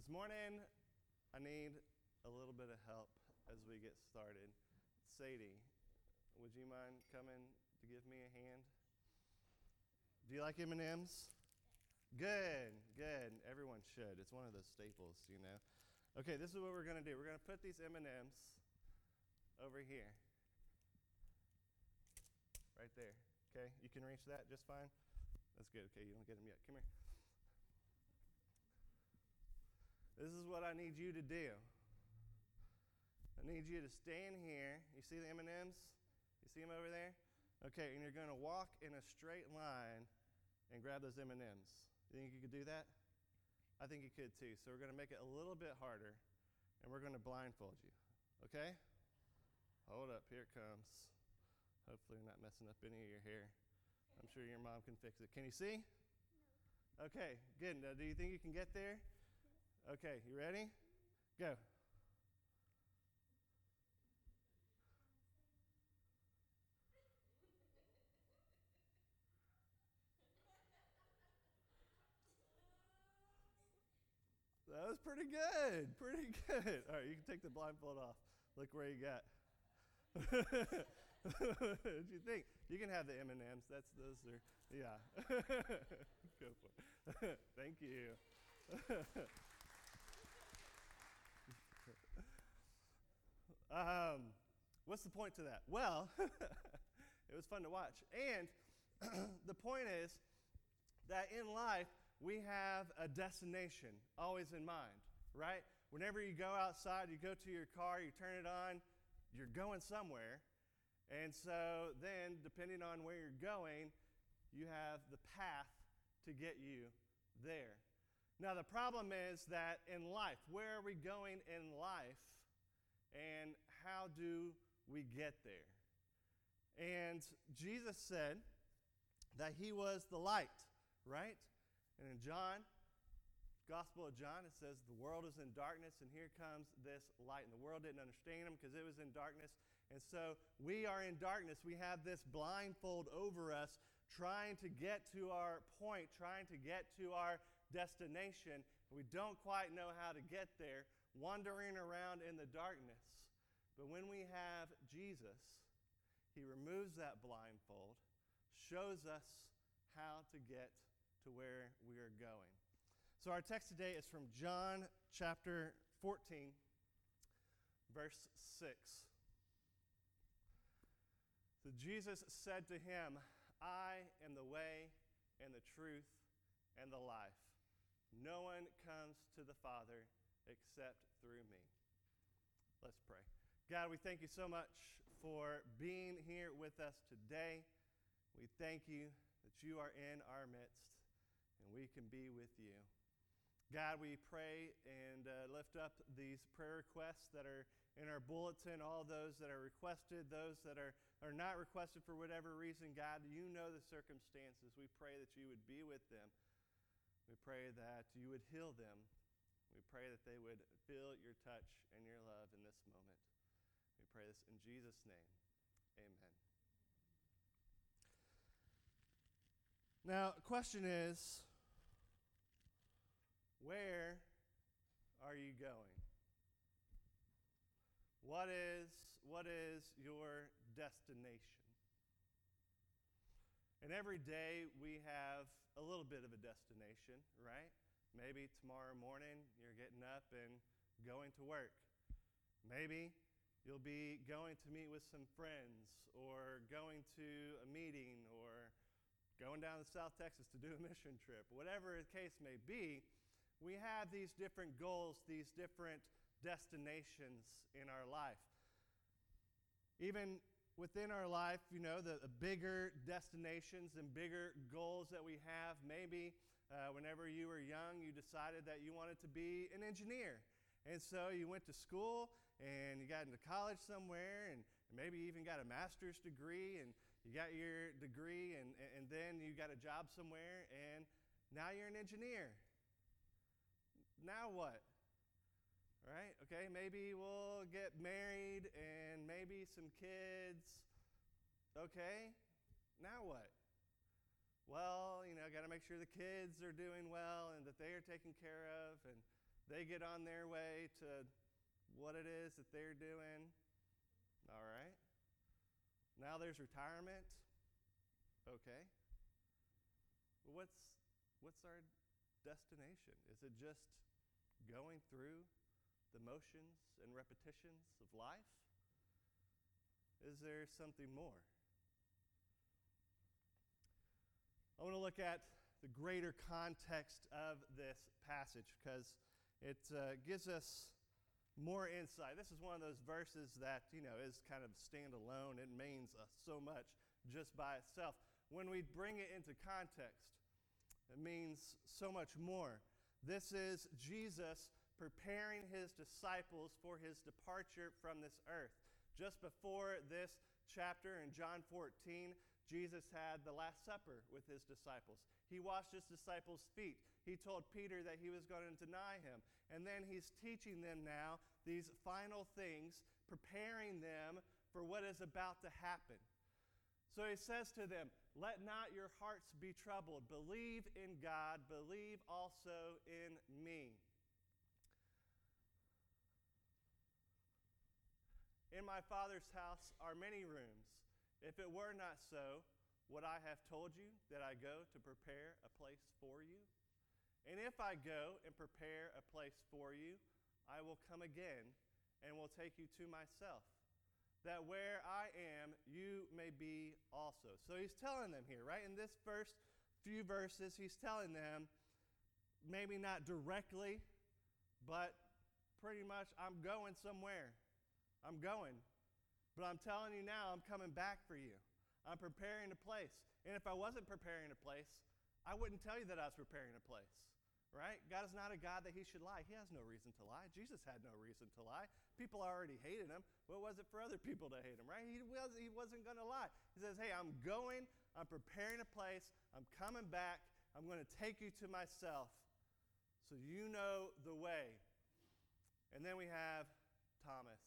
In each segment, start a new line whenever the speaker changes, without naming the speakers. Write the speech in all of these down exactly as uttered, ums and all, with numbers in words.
This morning, I need a little bit of help as we get started. Sadie, would you mind coming to give me a hand? Do you like M and M's? Good, good. Everyone should. It's one of those staples, you know. Okay, this is what we're going to do. We're going to put these M and M's over here. Right there. Okay, you can reach that just fine? That's good. Okay, you don't get them yet. Come here. This is what I need you to do. I need you to stand here. You see the M and M's? You see them over there? Okay, and you're going to walk in a straight line and grab those M and M's. You think you could do that? I think you could too. So we're going to make it a little bit harder, and we're going to blindfold you. Okay? Hold up. Here it comes. Hopefully you're not messing up any of your hair. I'm sure your mom can fix it. Can you see? No. Okay, good. Now, do you think you can get there? Okay, you ready? Go. That was pretty good, pretty good. All right, you can take the blindfold off. Look where you got. What did you think? You can have the M and M's. That's those are, yeah. Go for it. Thank you. um, what's the point to that? Well, it was fun to watch. And the point is that in life, we have a destination always in mind, right? Whenever you go outside, you go to your car, you turn it on, you're going somewhere. And so then, depending on where you're going, you have the path to get you there. Now, the problem is that in life, where are we going in life, and how do we get there? And Jesus said that he was the light, right? And in John, Gospel of John, it says the world is in darkness, and here comes this light. And the world didn't understand him because it was in darkness. And so we are in darkness. We have this blindfold over us, trying to get to our point, trying to get to our destination. We don't quite know how to get there, wandering around in the darkness. But when we have Jesus, he removes that blindfold, shows us how to get to where we are going. So our text today is from John chapter fourteen, verse six. So Jesus said to him, I am the way and the truth and the life. No one comes to the Father except through me. Let's pray. God, we thank you so much for being here with us today. We thank you that you are in our midst and we can be with you. God, we pray and uh, lift up these prayer requests that are in our bulletin, all those that are requested, those that are, are not requested for whatever reason. God, you know the circumstances. We pray that you would be with them. We pray that you would heal them. We pray that they would feel your touch and your love in this moment. We pray this in Jesus' name. Amen. Now, the question is, where are you going? What is, what is your destination? And every day we have a little bit of a destination, right? Maybe tomorrow morning you're getting up and going to work. Maybe you'll be going to meet with some friends, or going to a meeting, or going down to South Texas to do a mission trip. Whatever the case may be, we have these different goals, these different destinations in our life. Even within our life, you know, the, the bigger destinations and bigger goals that we have, maybe uh, whenever you were young, you decided that you wanted to be an engineer. And so you went to school and you got into college somewhere, and maybe even got a master's degree, and you got your degree, and, and then you got a job somewhere, and now you're an engineer. Now what? All right, okay, maybe we'll get married and maybe some kids. Okay, now what? Well, you know, got to make sure the kids are doing well and that they are taken care of, and They get on their way to what it is that they're doing. All right. Now there's retirement. Okay. But what's what's our destination? Is it just going through the motions and repetitions of life? Is there something more? I want to look at the greater context of this passage because it uh, gives us more insight. This is one of those verses that, you know, is kind of standalone. It means uh, so much just by itself. When we bring it into context, it means so much more. This is Jesus preparing his disciples for his departure from this earth. Just before this chapter in John fourteen, Jesus had the Last Supper with his disciples. He washed his disciples' feet. He told Peter that he was going to deny him. And then he's teaching them now these final things, preparing them for what is about to happen. So he says to them, "Let not your hearts be troubled. Believe in God. Believe also in me." In my Father's house are many rooms. If it were not so, would I have told you that I go to prepare a place for you? And if I go and prepare a place for you, I will come again and will take you to myself, that where I am, you may be also. So he's telling them here, right? In this first few verses, he's telling them, maybe not directly, but pretty much, I'm going somewhere. I'm going. But I'm telling you now, I'm coming back for you. I'm preparing a place. And if I wasn't preparing a place, I wouldn't tell you that I was preparing a place. Right? God is not a God that he should lie. He has no reason to lie. Jesus had no reason to lie. People already hated him. What was it for other people to hate him, right? He, was, he wasn't going to lie. He says, hey, I'm going. I'm preparing a place. I'm coming back. I'm going to take you to myself so you know the way. And then we have Thomas.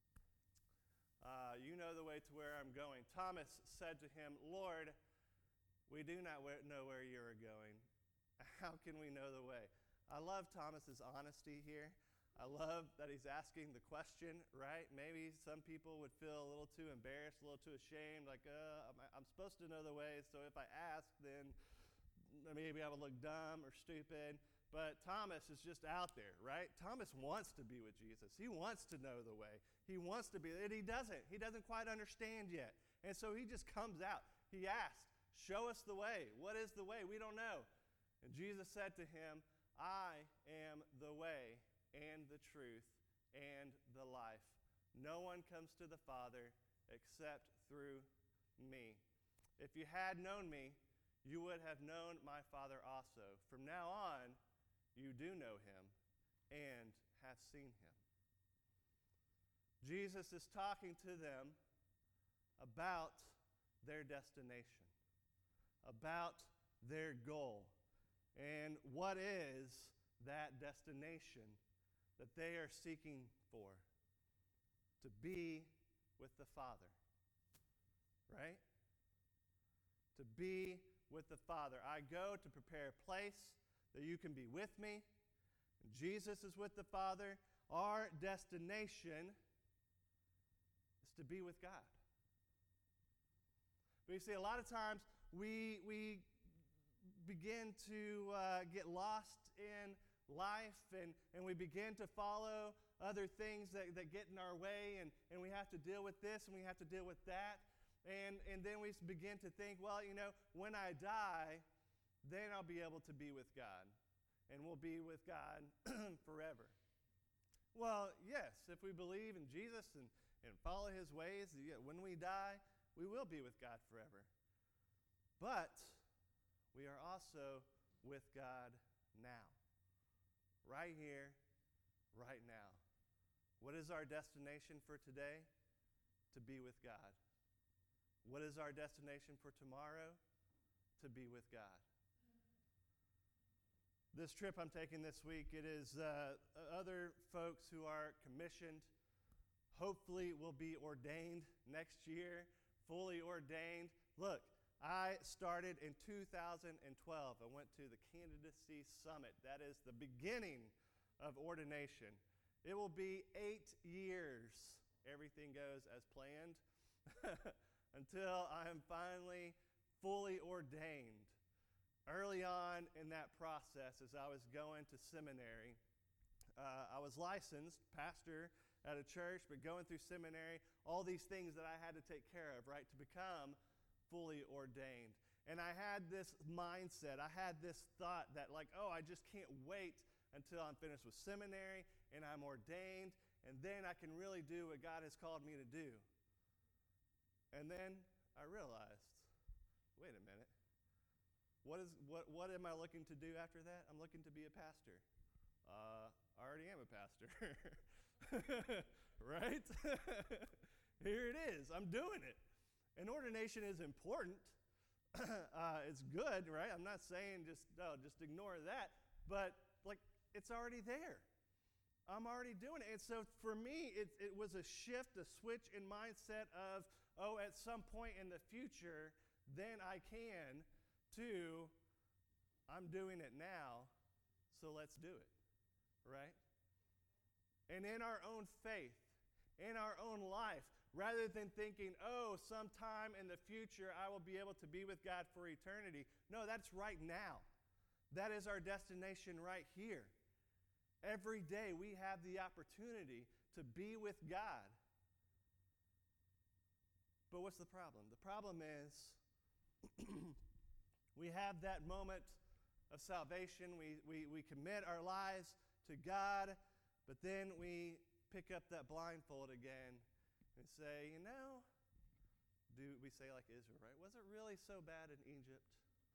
Uh, you know the way to where I'm going. Thomas said to him, Lord, we do not know where you are going. How can we know the way? I love Thomas's honesty here. I love that he's asking the question, right? Maybe some people would feel a little too embarrassed, a little too ashamed, like, uh, I'm, I'm supposed to know the way, so if I ask, then maybe I would look dumb or stupid. But Thomas is just out there, right? Thomas wants to be with Jesus. He wants to know the way. He wants to be, and he doesn't. He doesn't quite understand yet. And so he just comes out. He asks, show us the way. What is the way? We don't know. And Jesus said to him, I am the way and the truth and the life. No one comes to the Father except through me. If you had known me, you would have known my Father also. From now on, you do know him and have seen him. Jesus is talking to them about their destination, about their goal. And what is that destination that they are seeking for? To be with the Father, right? To be with the Father. I go to prepare a place that you can be with me. And Jesus is with the Father. Our destination is to be with God. But you see, a lot of times we, we begin to uh, get lost in life, and, and we begin to follow other things that, that get in our way, and, and we have to deal with this and we have to deal with that. And, and then we begin to think, well, you know, when I die, then I'll be able to be with God, and we'll be with God forever. Well, yes, if we believe in Jesus and, and follow his ways, when we die, we will be with God forever. But we are also with God now, right here, right now. What is our destination for today? To be with God. What is our destination for tomorrow? To be with God. This trip I'm taking this week, it is uh, other folks who are commissioned, hopefully will be ordained next year, fully ordained. Look, I started in two thousand twelve. I went to the Candidacy Summit. That is the beginning of ordination. It will be eight years. Everything goes as planned until I am finally fully ordained. Early on in that process, as I was going to seminary, uh, I was licensed pastor at a church, but going through seminary, all these things that I had to take care of, right, to become fully ordained. And I had this mindset, I had this thought that like, oh, I just can't wait until I'm finished with seminary and I'm ordained, and then I can really do what God has called me to do. And then I realized, wait a minute, what is what what am I looking to do after that? I'm looking to be a pastor. Uh, I already am a pastor, right? Here it is, I'm doing it. And ordination is important. uh, it's good, right? I'm not saying just, no, just ignore that, but like, it's already there. I'm already doing it. And so for me, it, it was a shift, a switch in mindset of, oh, at some point in the future, then I can, to, I'm doing it now, so let's do it, right? And in our own faith, in our own life, rather than thinking, oh, sometime in the future I will be able to be with God for eternity. No, that's right now. That is our destination right here. Every day we have the opportunity to be with God. But what's the problem? The problem is we have that moment of salvation. We, we, we commit our lives to God, but then we pick up that blindfold again and say, you know, do we say like Israel, right? Was it really so bad in Egypt?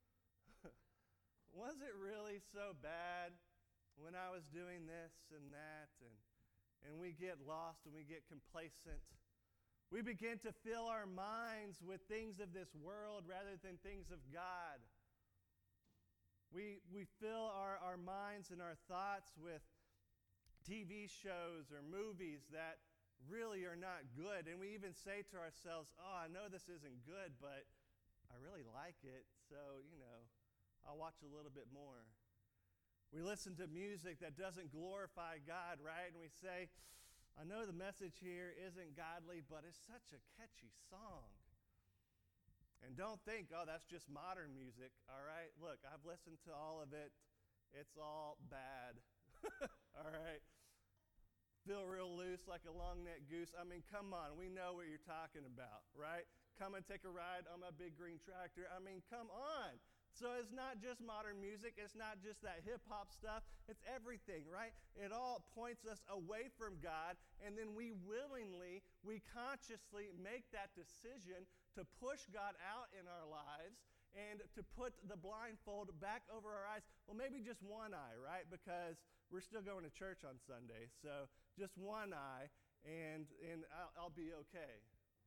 Was it really so bad when I was doing this and that? And, and we get lost and we get complacent. We begin to fill our minds with things of this world rather than things of God. We, we fill our, our minds and our thoughts with T V shows or movies that really are not good. And we even say to ourselves, oh, I know this isn't good, but I really like it, so, you know, I'll watch a little bit more. We listen to music that doesn't glorify God, right? And we say, I know the message here isn't godly, but it's such a catchy song. And don't think, oh, that's just modern music, all right? Look, I've listened to all of it. It's all bad, all right? Feel real loose like a long-necked goose. I mean, come on, we know what you're talking about, right? Come and take a ride on my big green tractor. I mean, come on. So it's not just modern music. It's not just that hip-hop stuff. It's everything, right? It all points us away from God, and then we willingly, we consciously make that decision to push God out in our lives and to put the blindfold back over our eyes. Well, maybe just one eye, right? Because we're still going to church on Sunday. So just one eye, and, and I'll, I'll be okay.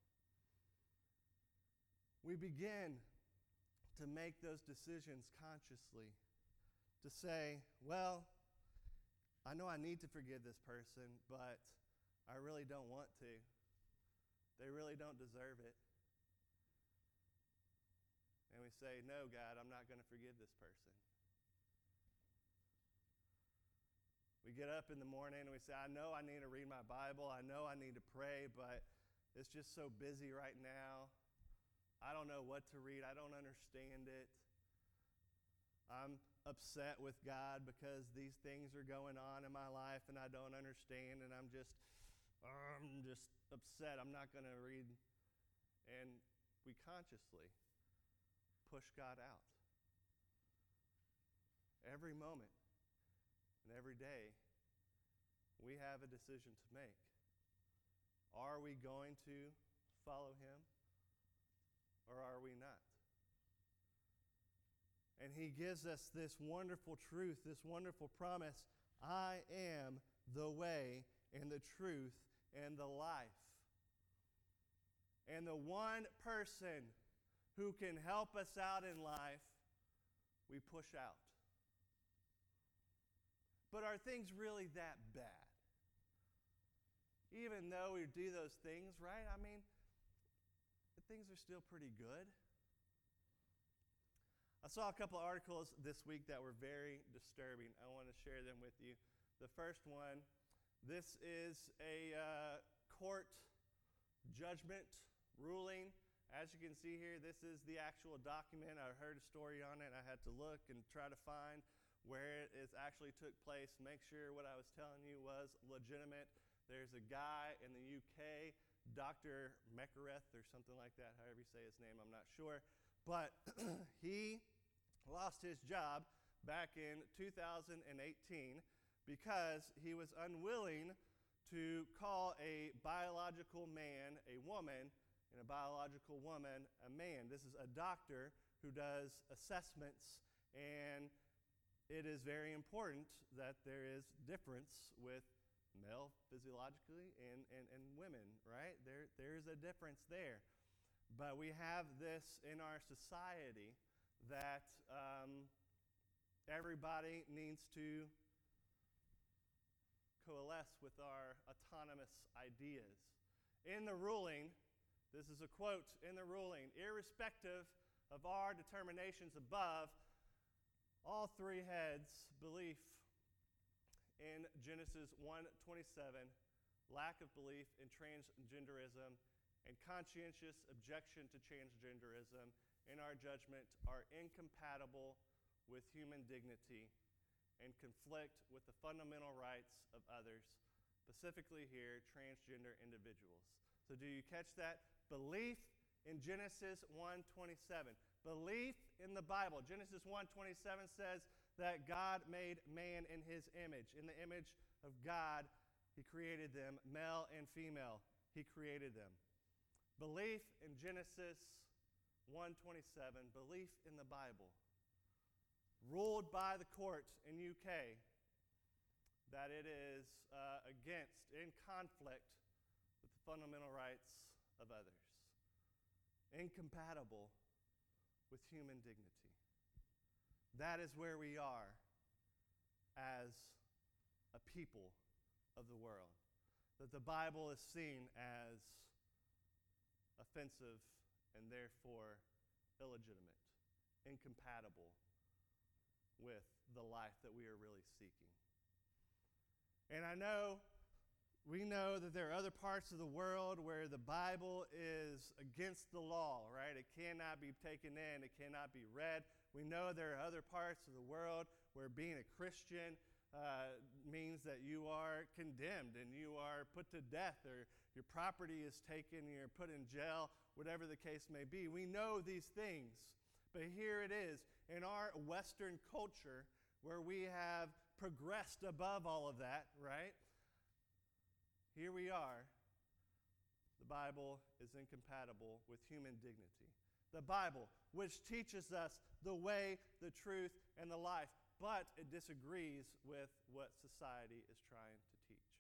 We begin to make those decisions consciously, to say, well, I know I need to forgive this person, but I really don't want to. They really don't deserve it. And we say, no, God, I'm not going to forgive this person. We get up in the morning and we say, I know I need to read my Bible. I know I need to pray, but it's just so busy right now. I don't know what to read. I don't understand it. I'm upset with God because these things are going on in my life and I don't understand, and I'm just, I'm just upset. I'm not going to read. And we consciously push God out. Every moment and every day, we have a decision to make. Are we going to follow Him, or are we not? And He gives us this wonderful truth, this wonderful promise. I am the way and the truth and the life. And the one person who can help us out in life, we push out. But are things really that bad? Even though we do those things, right? I mean, things are still pretty good. I saw a couple of articles this week that were very disturbing. I want to share them with you. The first one, this is a uh, court judgment ruling. As you can see here, this is the actual document. I heard a story on it. I had to look and try to find where it is actually took place, make sure what I was telling you was legitimate. There's a guy in the U K, Doctor Mekereth or something like that, however you say his name, I'm not sure. But he lost his job back in two thousand eighteen because he was unwilling to call a biological man a woman and a biological woman a man. This is a doctor who does assessments, and it is very important that there is difference with male physiologically and, and, and women, right? There, there's a difference there. But we have this in our society that um, everybody needs to coalesce with our autonomous ideas. In the ruling, this is a quote in the ruling, irrespective of our determinations above, all three heads, belief in Genesis one twenty-seven, lack of belief in transgenderism, and conscientious objection to transgenderism, in our judgment, are incompatible with human dignity and conflict with the fundamental rights of others, specifically here, transgender individuals. So do you catch that? Belief in Genesis one twenty-seven. Belief in the Bible. Genesis one twenty-seven says that God made man in his image. In the image of God, he created them, male and female. He created them. Belief in Genesis one twenty-seven, belief in the Bible, ruled by the court in U K that it is uh, against, in conflict with the fundamental rights of others, incompatible with human dignity. That is where we are as a people of the world, that the Bible is seen as offensive and therefore illegitimate, incompatible with the life that we are really seeking. And I know, we know that there are other parts of the world where the Bible is against the law, right? It cannot be taken in, it cannot be read. We know there are other parts of the world where being a Christian uh, means that you are condemned and you are put to death, or your property is taken and you're put in jail, whatever the case may be. We know these things, but here it is in our Western culture where we have progressed above all of that, right? Here we are. The Bible is incompatible with human dignity. The Bible, which teaches us the way, the truth, and the life, but it disagrees with what society is trying to teach.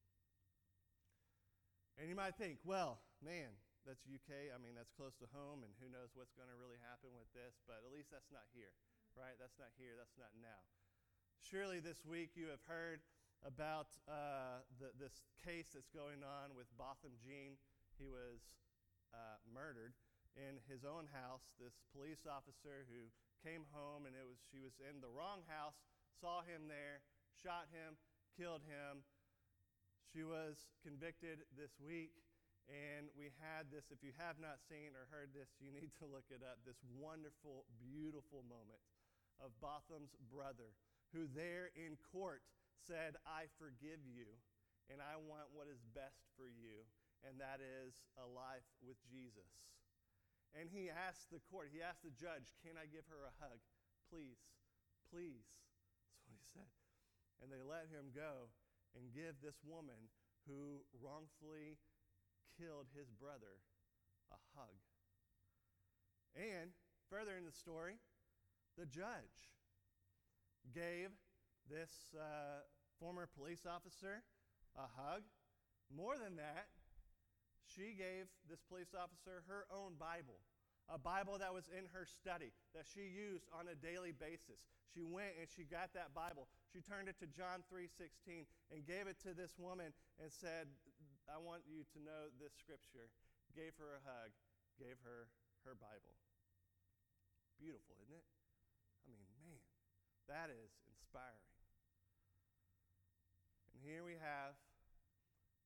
And you might think, well, man, that's U K. I mean, that's close to home, and who knows what's going to really happen with this, but at least that's not here, right? That's not here. That's not now. Surely this week you have heard about uh, the, this case that's going on with Botham Jean. He was uh, murdered in his own house. This police officer who came home, and it was she was in the wrong house, saw him there, shot him, killed him. She was convicted this week, and we had this, if you have not seen or heard this, you need to look it up, this wonderful, beautiful moment of Botham's brother, who there in court said, I forgive you, and I want what is best for you, and that is a life with Jesus. And he asked the court, he asked the judge, can I give her a hug? Please, please. That's what he said. And they let him go and give this woman who wrongfully killed his brother a hug. And further in the story, the judge gave this uh, former police officer a hug. More than that, she gave this police officer her own Bible, a Bible that was in her study, that she used on a daily basis. She went and she got that Bible. She turned it to John three sixteen and gave it to this woman and said, I want you to know this scripture. Gave her a hug, gave her her Bible. Beautiful, isn't it? I mean, man, that is inspiring.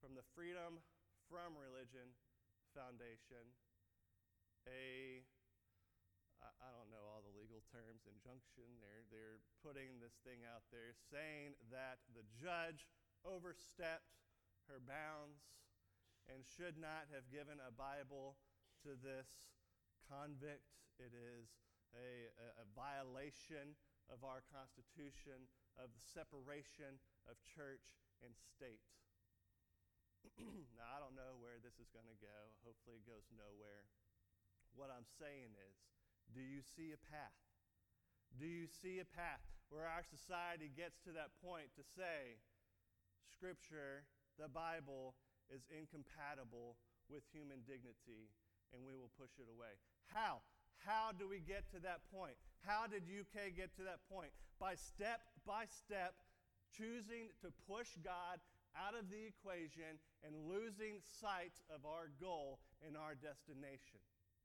from the Freedom from Religion Foundation, a I don't know all the legal terms, injunction. They're, they're putting this thing out there saying that the judge overstepped her bounds and should not have given a Bible to this convict. It is a, a, a violation of our Constitution, of the separation of church and state. Now, I don't know where this is going to go. Hopefully it goes nowhere. What I'm saying is, do you see a path? Do you see a path where our society gets to that point to say, Scripture, the Bible, is incompatible with human dignity, and we will push it away? How? How do we get to that point? How did U K get to that point? By step by step, choosing to push God out of the equation and losing sight of our goal and our destination.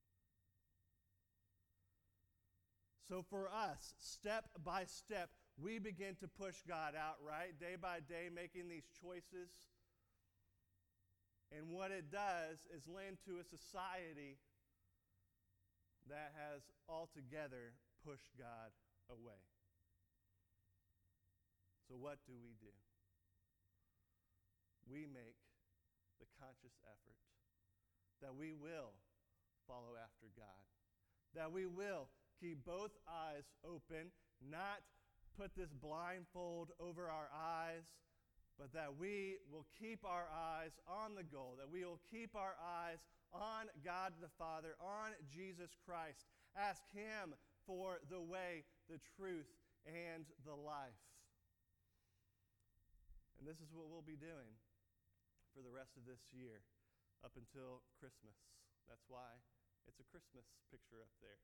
So for us, step by step, we begin to push God out, right? Day by day, making these choices. And what it does is lend to a society that has altogether pushed God away. So what do we do? We make the conscious effort that we will follow after God, that we will keep both eyes open, not put this blindfold over our eyes, but that we will keep our eyes on the goal, that we will keep our eyes on God the Father, on Jesus Christ. Ask Him for the way, the truth, and the life. And this is what we'll be doing for the rest of this year, up until Christmas. That's why it's a Christmas picture up there.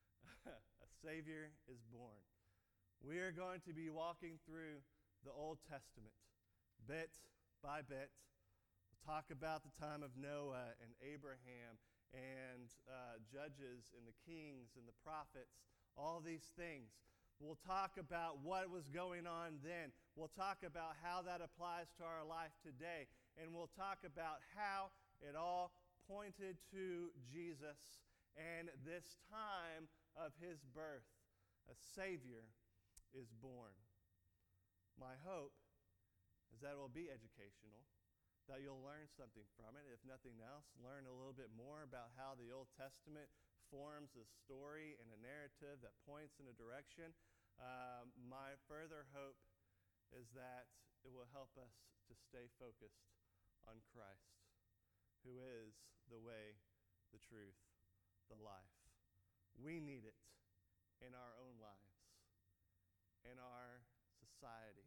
A Savior is born. We are going to be walking through the Old Testament, bit by bit. We'll talk about the time of Noah and Abraham and uh, Judges and the kings and the prophets, all these things. We'll talk about what was going on then. We'll talk about how that applies to our life today. And we'll talk about how it all pointed to Jesus and this time of His birth. A Savior is born. My hope is that it will be educational, that you'll learn something from it. If nothing else, learn a little bit more about how the Old Testament forms a story and a narrative that points in a direction. Um, my further hope is that it will help us to stay focused on Christ, who is the way, the truth, the life. We need it in our own lives, in our society.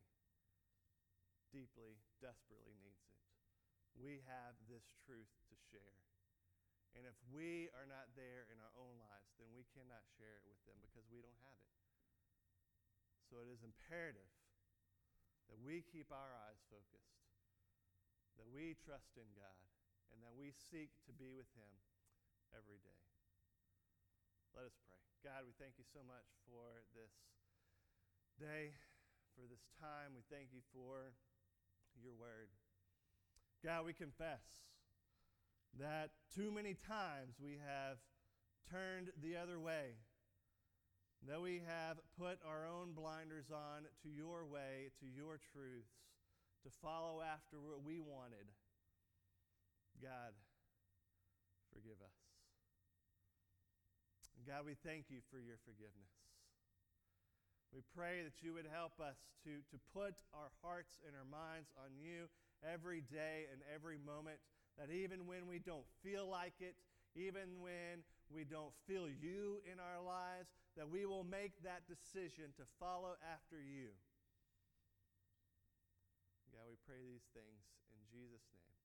Deeply, desperately needs it. We have this truth to share. And if we are not there in our own lives, then we cannot share it with them because we don't have it. So it is imperative that we keep our eyes focused, that we trust in God, and that we seek to be with Him every day. Let us pray. God, we thank You so much for this day, for this time. We thank You for Your word. God, we confess that too many times we have turned the other way, that we have put our own blinders on to Your way, to Your truths, to follow after what we wanted. God, forgive us. God, we thank You for Your forgiveness. We pray that You would help us to, to put our hearts and our minds on You every day and every moment, that even when we don't feel like it, even when we don't feel You in our lives, that we will make that decision to follow after You. God, we pray these things in Jesus' name.